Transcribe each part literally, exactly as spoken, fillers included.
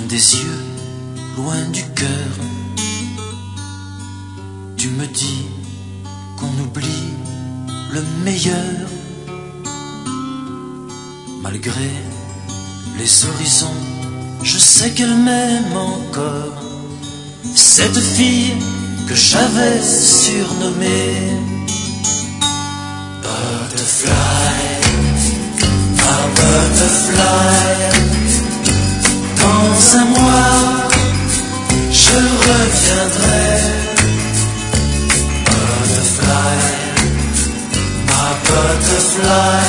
des yeux, loin du cœur. Tu me dis qu'on oublie le meilleur. Malgré les horizons, je sais qu'elle m'aime encore. Cette fille que j'avais surnommée Butterfly, ma butterfly. Dans un mois, je reviendrai. Butterfly, ma butterfly.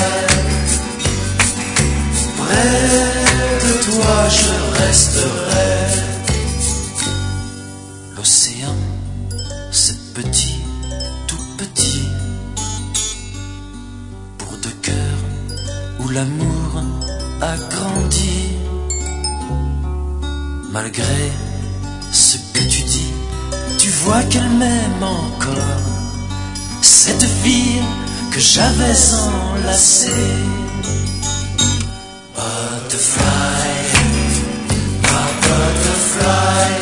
Près de toi je resterai. L'océan, c'est petit, tout petit, pour deux cœurs où l'amour a grandi. Malgré ce que tu dis, tu vois qu'elle m'aime encore. Cette fille que j'avais enlacée. Butterfly, ma butterfly.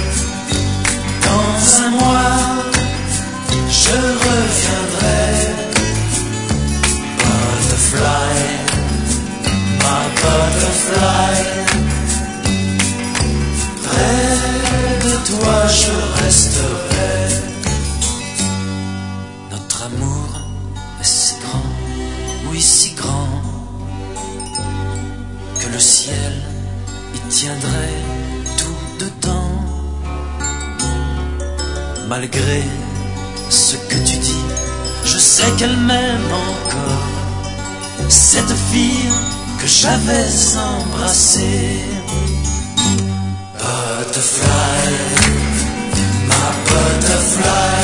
Dans un mois, je reviendrai. Butterfly, ma butterfly. Près de toi je resterai. Notre amour est si grand, oui si grand, que le ciel y tiendrait tout dedans. Malgré ce que tu dis, je sais qu'elle m'aime encore. Cette fille que j'avais embrassée. Butterfly, my butterfly.